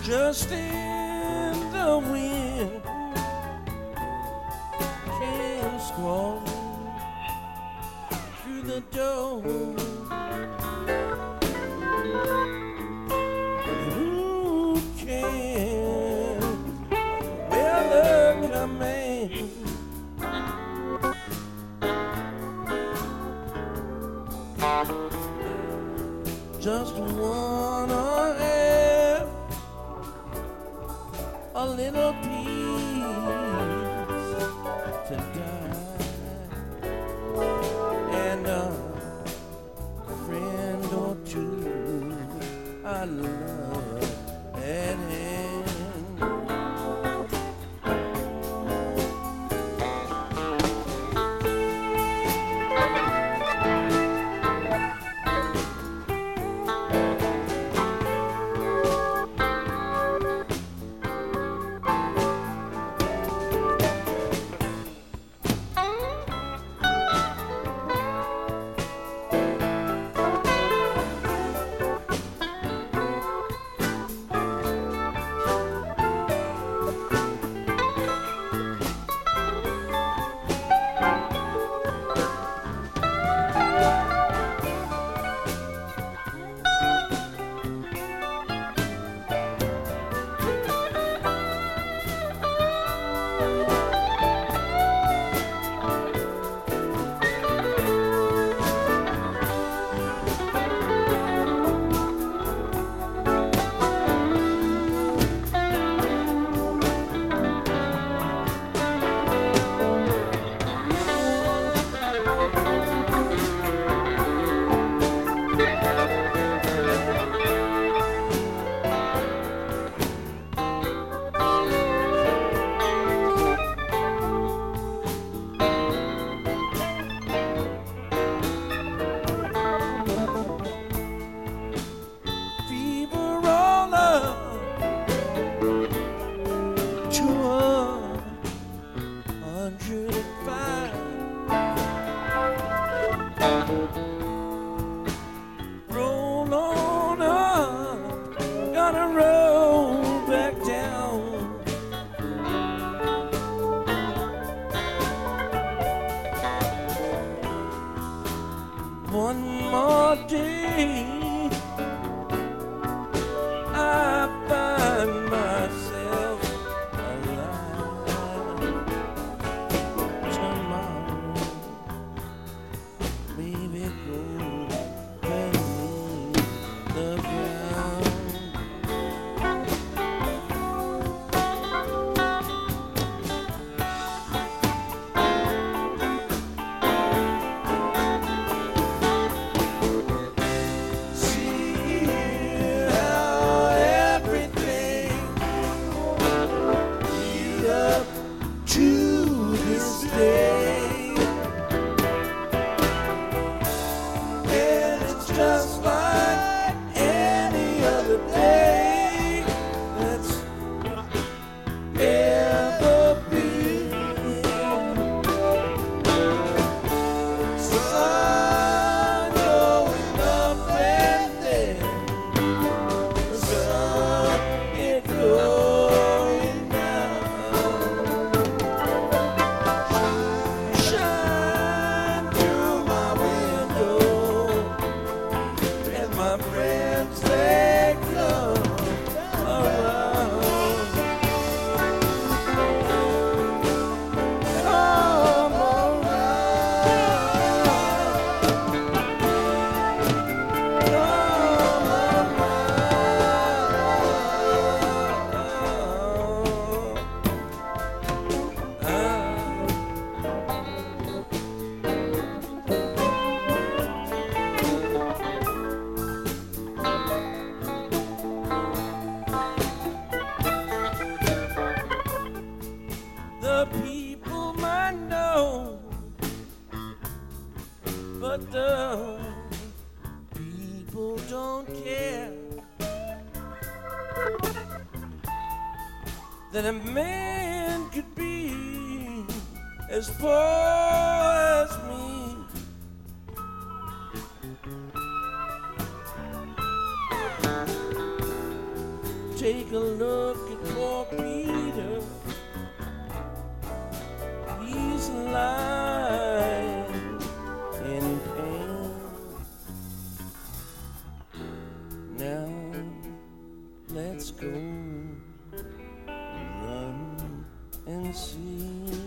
just in the wind came squalling through the door. Who can welcome me? Just one or half a little piece to die, and a friend or two I love at hand. Roll on up, gotta roll back down. One more day, I find myself alive. Tomorrow, maybe go beneath the ground. See how everything lead up to this day. And it's just like any other day that's ever been. Sun going up and then the sun is going down. Shine through my window, and my friends they come around. Come The people might know, but the people don't care that a man could be as poor as me. take a look at poor Peter. He's lying in pain. Now let's go run and see.